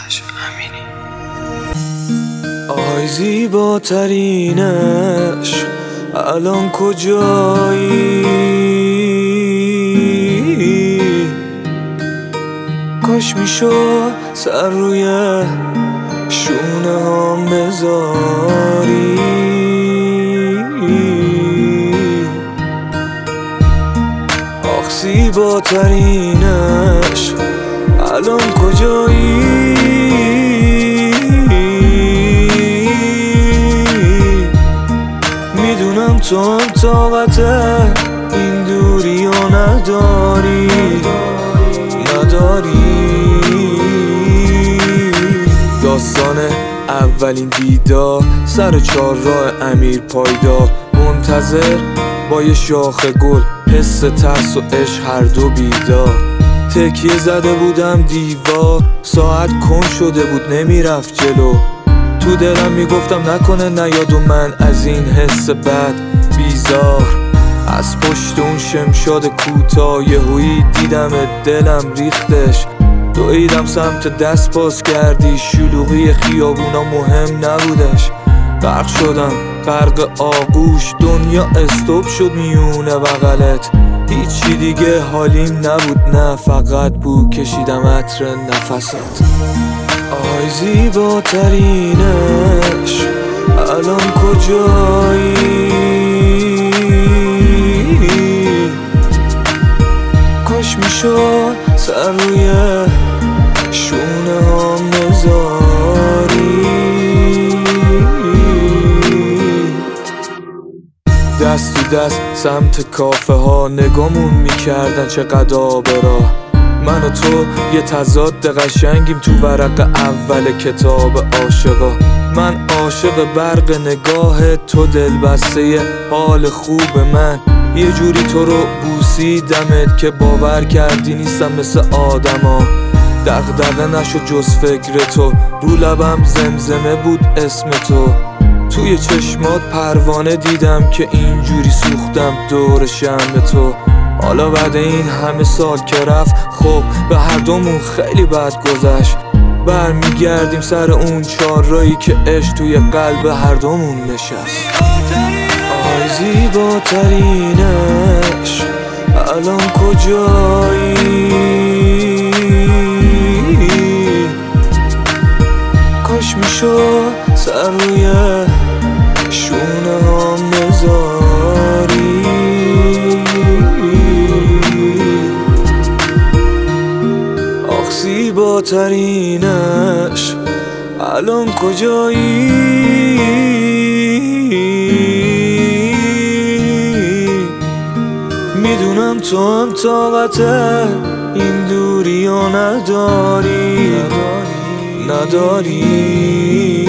آهای زیباترینش الان کجایی؟ کاش میشد سر روی شونه هم بذاری. آخ زیباترینش الان کجایی؟ میدونم تو هم طاقت این دوری رو نداری. داستان اولین دیدار سر چهارراه امیر پایدار، منتظر با یه شاخ گل، حس ترس و عشق هر دو بیدار. تکیه زده بودم دیوار، ساعت کن شده بود نمیرفت جلو. تو دلم میگفتم نکنه نیاد و من از این حس بد بیزار. از پشت اون شمشاد کوتاه یهویی دیدم دلم ریختش. دویدم سمت دست باز کردی، شلوغی خیابونا مهم نبودش. غرق شدم غرق آغوش، دنیا استوب شد میونه بغلت. هیچی دیگه حالیم نبود، نه فقط بو کشیدم عطر نفست. آهای زیباترینش الان کجایی؟ کاش میشد سر روی شونه هم بذاری. دست تو دست سمت کافه ها نگامون میکردن چقدر آبراه. من و تو یه تضاد قشنگیم تو ورق اول کتاب عاشقا. من عاشق برق نگاه تو، دلبسته حال خوب من. یه جوری تو رو بوسیدمت که باور کردی نیستم مثل آدما. دغدغه نشد جز فکر تو، رو لبم زمزمه بود اسم تو. توی چشمات پروانه دیدم که اینجوری سوختم دور شم تو. حالا بعد این همه سال که رفت، خب به هر دومون خیلی بد گذشت. برمیگردیم سر اون چهارراهی که عشق توی قلب هر دومون نشست. آهای زیباترینش الان کجایی؟ کاش میشد سر روی شونه هم بذاری. آخ زیباترینش الان کجایی؟ میدونم تو هم طاقت این دوری رو نداری.